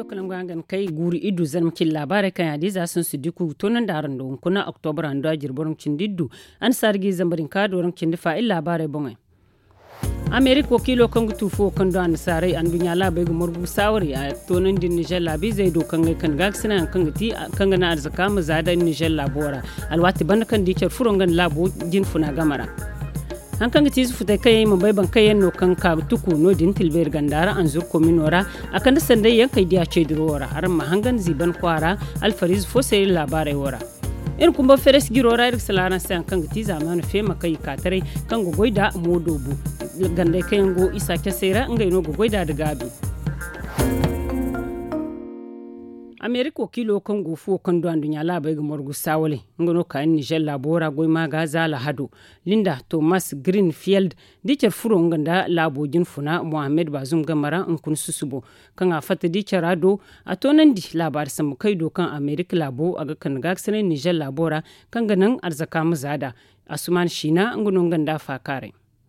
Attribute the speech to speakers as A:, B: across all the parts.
A: studio kalam gangan kai guri idu zarmkin labarai kan yadi za sun su diku tonan da haran da kuna oktobar an da jirborin cindiddu an sargi zambarin kadorin cindifa in labarai bongai america kilo kan tufo kan do an sarai an dunya labai ga murgu sawari a tonan din Niger labi zai do kan kan gaksina kan gati kan na arzaka mu zada Niger labora alwati ban kan dikar furongan labo jin funa gamara hankan gati su futai kai mun bai ban kai no kan ka tuku no din tilber gandara an zur kominora akan sanda yankai dia ce dirora har ma hangan ziban kwara alfariz fo sai labarai wora in kuma feres girora ir salana san kan gati zamanu fe makai katare kan gogoida modobu gande kayan go isa kesera ngai no gogoida da gabi america kilo kan gofu kan do andunya labai ga morgu sawale ngono kan Niger labora goy maga zala hado Linda Thomas Greenfield dicer furo nganda labojin funa Mohamed Bazoum gamara in kun susubo kan afata dicer ado atonan di labar sam kai do kan america labo aga kan gaksane Niger labora kan ganan arzaka mazada asuman shina ngono nganda fakare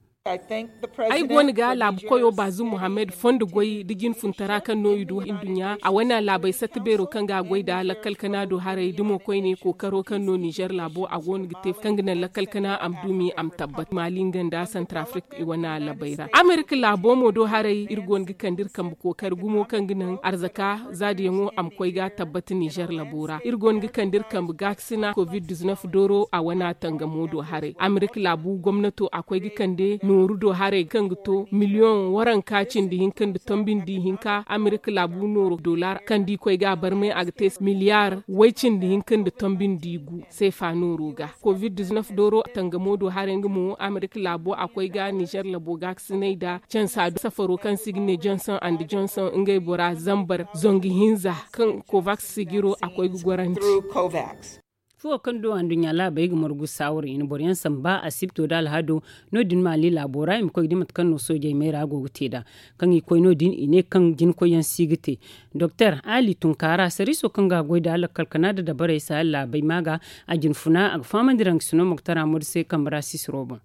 B: ai goni ga labu koyo Bazoum Mohamed fondo goyi digin funtara kan noyidu indunya a wana labai satbero kan ga goyi da lakal kana do hare dimo koy ne kokaro kan no Niger labo a goni gite kan gina lakal kana amdumi am tabbat malin da Centrafrique i wana labaira America labo mo do hare irgon gi kandir kan kokar gumo kan ginan arzaka zadi yango am koy ga tabbat Niger labora irgon gi kandir kan gaksina covid-19 doro a wana tanga modo hare America labu gwamnato akwai gi kande noru do hare kan to miliyon waran kacin di hinkan da tambin di hinka Amerika labu noro dolar kan di koy ga barme agtes miliyar waicin di hinkan da tambin di gu sai fa noro ga covid-19 doro tangamo do hare ngumo Amerika labu akwai ga Niger labo ga da can sadu safaro kan signe Johnson and Johnson ngai bora zambar zongi hinza kan Covax sigiro akwai gwaranci
A: fuwa kan do an dunya la bai gumar gusawar in boryan samba asibto dal hado no din mali labora im koy dimat kan no soje mai rago guteda kan i koy no din ine kan jin koyan sigite Dr. Ali Tunkara sariso kan ga goida ala kalkana da bare sa Allah bai maga a jin funa a faman dirang suno muktara murse kamra sisrobo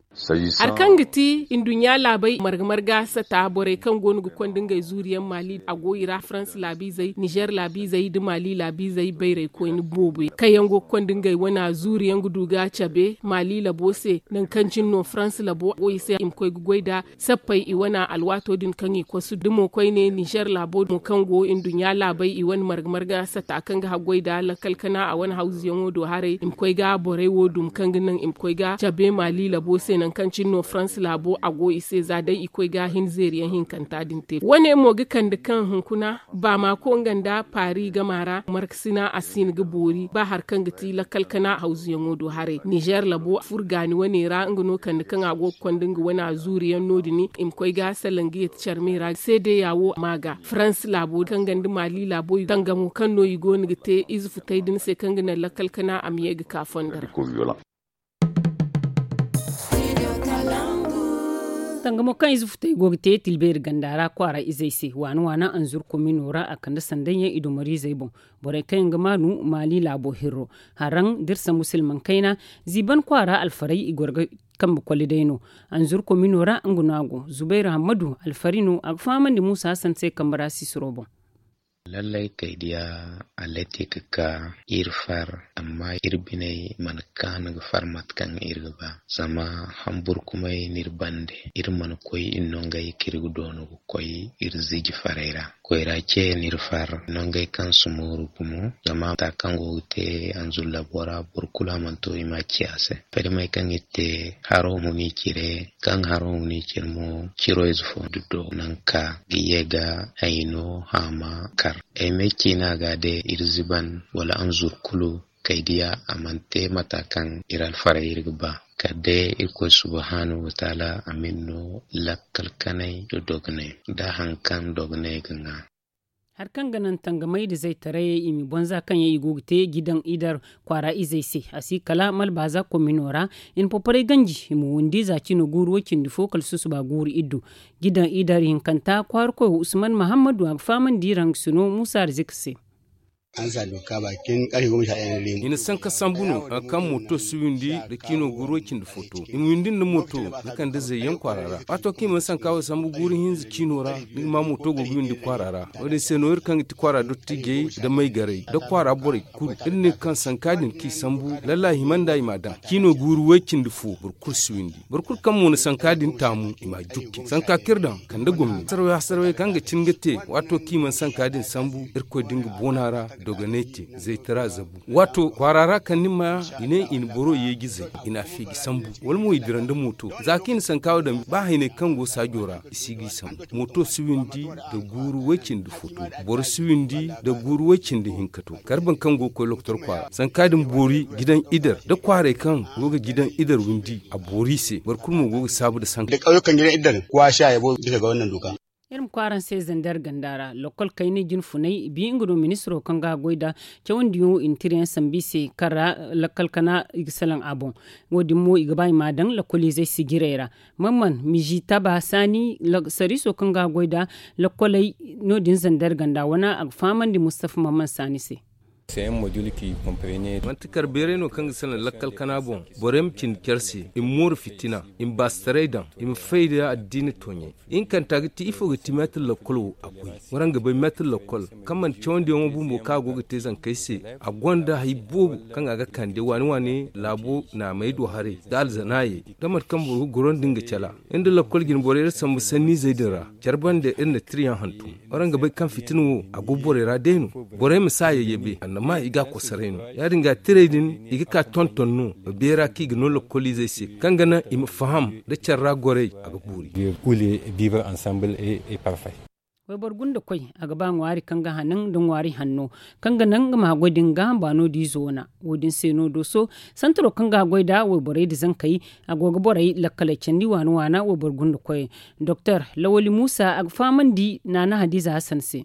A: arkan giti in dunya labai marga sata bore kan gonu kwandin gai zuriyan mali a goyira France labi zai Niger labi zai da mali labi zai bayrai ko ni bobe kayan go kwandin gai wana zuriyan guduga chabe mali labose nan kancin no France labo goyi sai im koy goida sappai i wana alwato din kan i kwasu dumo koy ne Niger labo mo kan go in dunya labai i wan marga sata kan ga goida la kalkana a wani hausiyan do hare im koy ga bore wodum kan nan im koy ga chabe mali labose nan kancin no France labo ago ise zadai ikoi ga hin zeriyan hin kanta din te wane mo ga kan da kan hunkuna ba ma ko nganda pari ga mara marksina asin ga bori ba har kan gati la kalkana hausiyan wodo hare Niger labo furgani wane ra ngano kan da kan ago kwandin ga wana zuriyan nodini im koi ga salangi et charmera sai dai yawo maga France labo kan gandi mali labo tangamo kan no yigo ni gite izu din sai kan gina la kalkana amiye ga kafondar tangamo kan izu futai gogte tilber gandara kwara izaisi wana anzur kominora akanda sandanya ido mari zaibon bore kan gamanu mali labo hiro haran dirsa musulman kaina ziban kwara alfarai igorga kan bukwalidaino anzur kominora angunago Zubairu Hamadu alfarino agfaman di Musa Hassan sai kambara sisrobo
C: lallai kai dia atletic ka irfar amma irbinai man kan farmat kan irba sama hambur kuma nirbande irman koy innongay kirgudono koy irziji farera koyra ke nirfar nongay kan sumuru kumu zama ta kango te anzul labora burkula manto imachiase permay kan itte haro muni kire kan haro muni kirmo kiro izfo dudo nanka giyega ayino hama emeki na gade irziban wala anzur kulu kaidiya amante matakan iral fara irgba kade iko subhanahu wa ta'ala aminno lakkal kanai do dogne da hankan dogne ganga
A: har kan ganan tangamai da zai taraye imi bonza kan yayi gogte gidan idar kwara izaisi asi kala mal baza ko minora in popare ganji mu wundi za kino guru wakin difo kal susu ba guru iddu gidan idar hin kanta kwar ko Usman Muhammadu a faman diran suno Musa Rizqi
D: an sa doka bakin karfe 11
E: ina san ka sambuno akan moto suwindi da kino gurokin da foto in windin da moto kan da zai yan kwarara wato kin mun san kawo sambu gurin hinzi kinora ni ma moto go windi kwarara wani senoir kan ti kwara do tige da mai gare da kwara bore kuru in kan san kadin ki sambu lallahi man dai madan kino guru wakin da fo burkur suwindi burkur kan mun san kadin tamu ma jukki san ka kirdan kan da gomni sarwa kan ga cingate wato ki mun san kadin sambu irko dinga bonara doganete zai tara zabu wato kwarara kan nima ine in boro ye gize ina figi sambu wal mu idiran da moto zakin san kawo da ba haine kan go sajora isigi sambu moto suwindi da guru wakin da foto bor suwindi da guru wakin da hinkato karban kan go ko loktor kwara san kadin bori gidan idar da kware kan goga gidan idar windi a bori se bar kurmu goga sabu da san
D: da kauyukan gidan idar kwa sha yabo bisa ga wannan doka
A: irin kwaran sai zandar gandara lokal kai ne jin funai bi ingiro ministro kan ga goida ke wanda yo interior sambise kara lokal kana igsalan abon wodi mo igbai madan lokali zai sigirera mamman miji taba sani sariso kan ga goida lokalai no din zandar ganda wana faman di mustafa mamman sani se
F: c'est un module qui comprenait
E: mantikar bereno kan sanan lakkal kanabon borem cin kersi in mur fitina in bastredan in faida addini tonye in kan tagti ifo gati metal lokolo akui waran gaba metal lokol kaman chondi mo bumbo ka go gate zan kaise agonda haibo kan aga kande wani labo na maido hare dal zanaye damar kan buru goron dinga chala inda lokol gin borere sambu sanni zaidara jarban da inda triyan hantu waran gaba kan fitinu agubore radenu borem saye yebe ma iga ko sareno ya dinga trading iga ka tonton no bera ki gno localiser si kangana im faham da charra gore aga buri
F: vivre ensemble est parfait
A: wai borgun da koi a gaban wari kanga hanan don wari hanno kanga nan ma godin ga bano di zona wodin seno doso santro kanga goida wai borai da zan kai agoga borai lakkale candi wana wai borgun da koi dr lawali musa ag faman di nana hadiza hassan se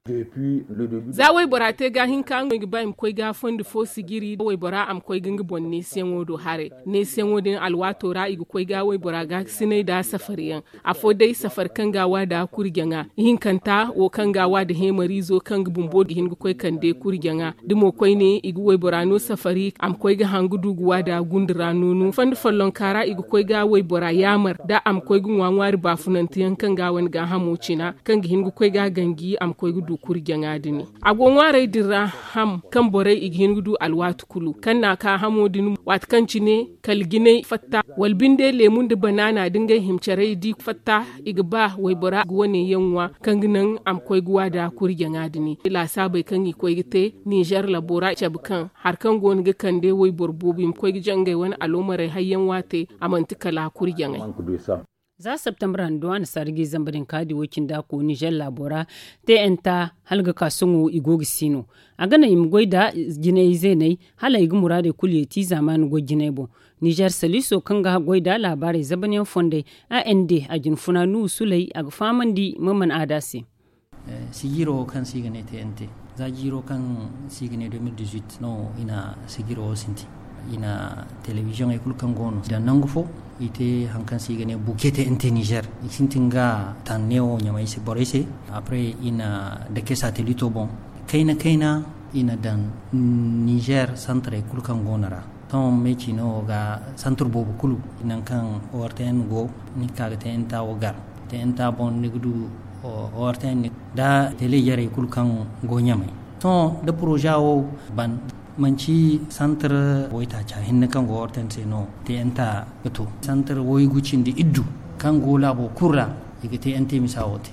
B: za wai bora te ga hin kan ngi baim koy ga fondi fo sigiri wai bora am koy gangi bonne senwo do hare ne senwo din alwato ra igu koy ga wai bora ga sinai da safariyan afo dai safar kan ga wada kurgenga hin kanta wo kan ga wada he marizo kan bumbo hin koy kan de kurgenga dimo koy ne igu wai bora no safari am koy ga hangudu wada gundura nunu fondi follon kara igu koy ga wai bora yamar da am koy gun wanwari bafunantiyan kan ga wan ga hamucina kan hin koy ga gangi am koy gu kurgenga dini agonware dira ham kan borai ighin gudu alwatu kulu kan na ka hamodin wat kanci ne kalgine fatta walbinde lemun da banana dinga himcare di fatta igba wai bora gwane yanwa kan ginan am koy guwa da kurgenga dini la sabai kan yi koy gite Niger labora chabkan har kan gon ga kan de wai borbobim koy jangai wani alomare hayyan wate amantika la kurgenga
A: za september duwan sargi zambarin kadi wakin da ko Niger labora te enta halga kasungu igogi sino agana im goida ginei zenai hala igi murade kuliyeti zaman go ginebo Niger saliso kanga goida labare zabanin fonde AND ajin funanu sulai ag famandi mamman adasi
G: sigiro kan sigane te ente za giro kan sigane 2018 no ina sigiro sinti ina television e kulkan gono da nangufo ite hankan sigane bukete ente Niger isintinga taneo nyama ise borese après ina de ke satellite bon kaina ina dan Niger centre kulkan gonara ton meki no ga centre bobu kulu inan kan orten go ni kagate enta ogar te enta bon nigudu orten da tele yare kulkan go nyama ton de projet o ban manci santar woita cha hinna kan go orten se no te enta gato santar woy gucin di iddu kan go labo kurra igete ente misawote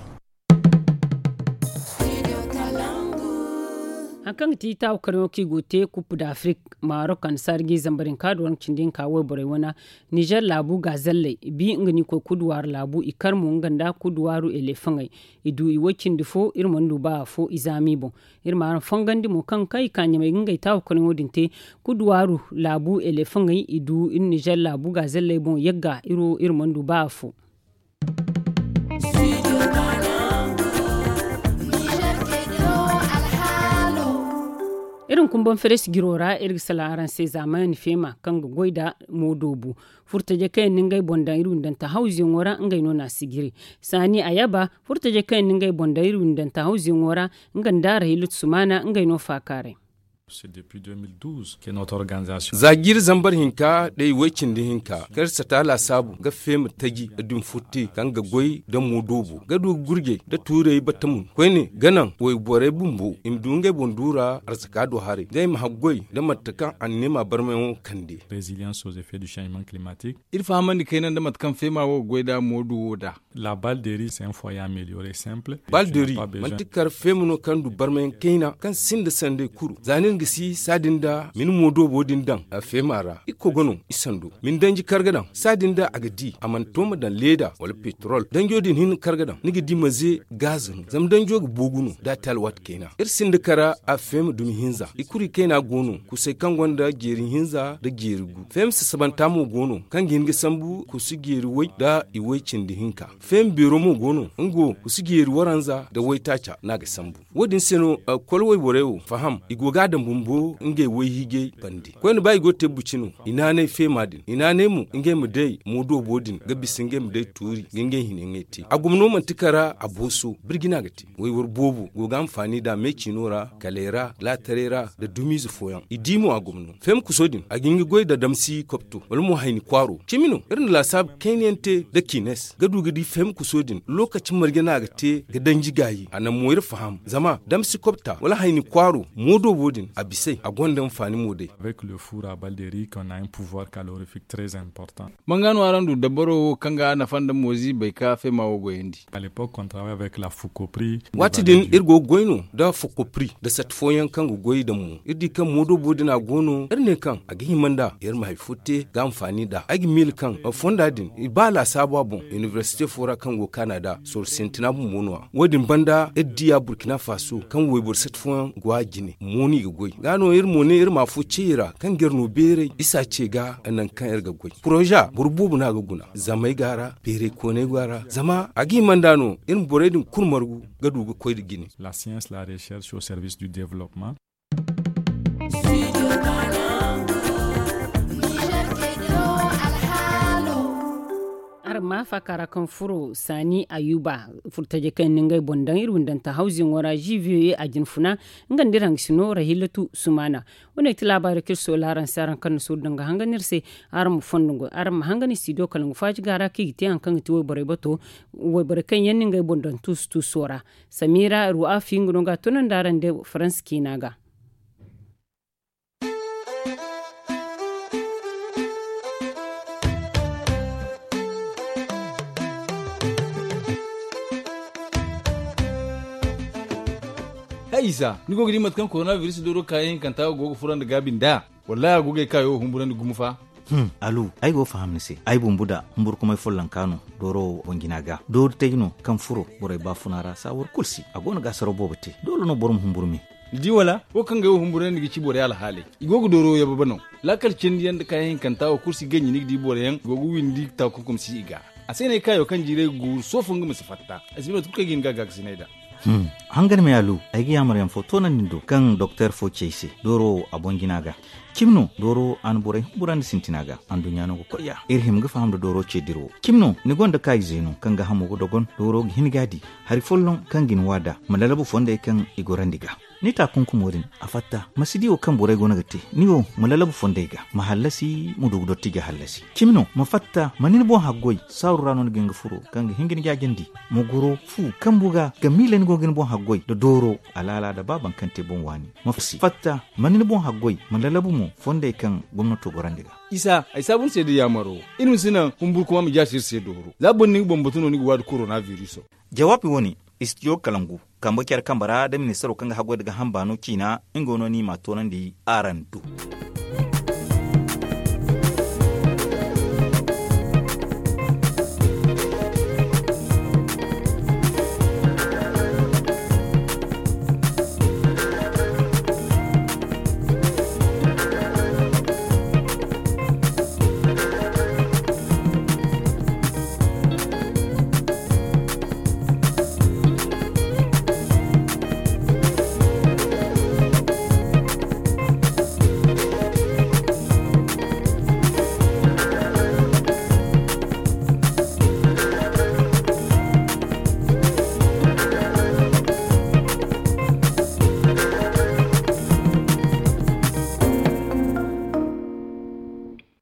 A: hakan ti ta ukaro ki gote coupe d'Afrique Maroc kan sargi zambarin kadwan cindin kawo bore wana Niger labu gazalle bi ngani ko kudwar labu ikar mu nganda kudwaru elefangai idu iwakin difo irmandu ba fo izami bon irma fangandi mo kan kai kanya mai ngai ta ukaro wodinte kudwaru labu elefangai idu in Niger labu gazalle bon yagga irmandu ba fo irin kumban feres girora irin salaran sai zaman fema kan goida modobu furtaje kai ningai bonda irun dan ta hauzin wora ngai nona sigiri sani ayaba furtaje kai ningai bonda irun dan ta hauzin wora ngandara hilut sumana ngai no fakare.
H: C'est depuis 2012 que notre organisation.
E: Zagir zambar hinka dai wacin da hinka kar satala sabu ga fem tagi dum futti kan ga goy da modobu ga do gurge da ture batamun koy ne ganan woy bore bumbu im dunge bondura arzaka do hare dai ma goy da matakan annema barmen kande
H: Résilience aux effets du changement climatique.
I: Il faut amandi kainan da matkan fema wo goy da modu da.
H: La balle de riz c'est un foyer amélioré simple.
E: Balle de riz mantikar femuno kan du barmen kaina kan sinde sande kuru zanin gisi sadinda min modo bodin dan a femara iko gono isandu min danji kargadan sadinda agadi amantoma dan leda wal petrol dan jodin hin kargadan nigi di maze gazin zam dan jog bogunu da talwat kenan irsin kara a fem dum hinza ikuri kenan gono ku sai kan gonda gerin hinza da gerigu fem su sabanta mu gono kan gingi sambu ku su geri wai da iwaicin di hinka fem biro mu gono ngo ku su geri waranza da wai tacha naga sambu wodin seno kolwai borewo faham igoga da bumbo nge wai hige bandi ko ne bai go tebucinu ina ne femadin ina ne mu nge mu dai mu do bodin ga bisinge mu dai turi nge hinengeti agumno man tikara aboso birgina gati wai wor bobu go ga amfani da mekinora kalera latarera da dumizu foyan idimu agumno fem kusodin agingi goy da damsi kopto wal mu hayni kwaro kimino irin la sab kenyente da kines ga dugidi fem kusodin lokacin margina gate ga danji gayi anan mu faham zama damsi kopta wala hayni kwaro mu do bodin abisai a gondan fani modai.
H: Avec le four à balle de riz, on a un pouvoir calorifique très important.
I: Mangano arandu dabaro kanga na fanda mozi bai ka fe mawo goyendi.
H: À l'époque, on travaillait avec la Fukopri.
E: Wati din irgo goyno da Fukopri da satfoyan kan goyi da mu. Irdi kan modo bodina gono irne kan agi himanda ir mai futte ga amfani da agi mil kan fonda din ibala sabwa bon University fora kan go Canada sur sentina bu monwa. Wadin banda iddiya Burkina Faso kan webur satfoyan gwa gine moni ga goyi. Gano ir moni ir ma fucira kan gerno bere isa ce ga nan kan irga goyi. Proja burbubu na ga guna zamai gara bere kone gara zama agi mandano in boredin kurmargu ga dugu koy gine.
H: La science, la recherche au service du développement.
A: ma fakara kan furo sani ayuba furtaje kan ningai bondan irun dan ta housing wara GVA a jinfuna ngan dirang sino rahilatu sumana wona ti labari kir so laran saran kan so danga hanganir se aram fondungo aram hangani sido kalang faji gara ki ti an kan ti wo bare bato wo bare kan yan ningai bondan tus sora samira ru'a fingo ga tunan daran de france kinaga
I: Isa ni gogi mat kan coronavirus doro kayen kan tawo gogo furan da gabin da wallahi goge kayo humburan da gumufa
J: alu ay go fahamni se ay bumbuda humbur kuma follan kanu doro wonginaga do tegno kan furo bore ba funara sawor kulsi agona ga saro bobote dolo no borum humburmi
I: di wala o kan ga humburan da ci bore ala hale igogo doro ya babano lakal cendi yanda kayen kan tawo kursi ganyi ni di bore yan gogo windi ta kukum si iga asene kayo kan jire gu sofun ga musifatta asino tuka gin gaga sinaida
J: hangar me alu aigi amaryam foto nan nindo kan docteur fo chese doro abonginaga kimno doro an bore buran sintinaga andunya no ko ya irhim ga famdo doro chediro kimno ni gonda kai zeno kan ga hamugo dogon doro hingadi hari follon kan gin wada malalabu fonde kan igorandiga ni ta kunkumorin afatta masidi o kan bore gona gate ni o malalabu fonde ga mahallasi mudugo dottiga hallasi kimno mafatta manin bo haggoy sawrano ngi furo kan hingin jagendi mogoro fu kan buga ga milen go gin bo haggoy do doro alala da baban kante bon wani mafsi fatta manin bo haggoy malalabu mo fonde kan gwamnato gorandiga
I: isa ay sabun se de yamaro inu sina humbur kuma mi jasir se doro labon ni bombotuno ni wad coronavirus
J: jawabi woni istiyo kalangu kambakiyar kambara da ministero kan haggoy daga hambano kina ingono ni matonan di arandu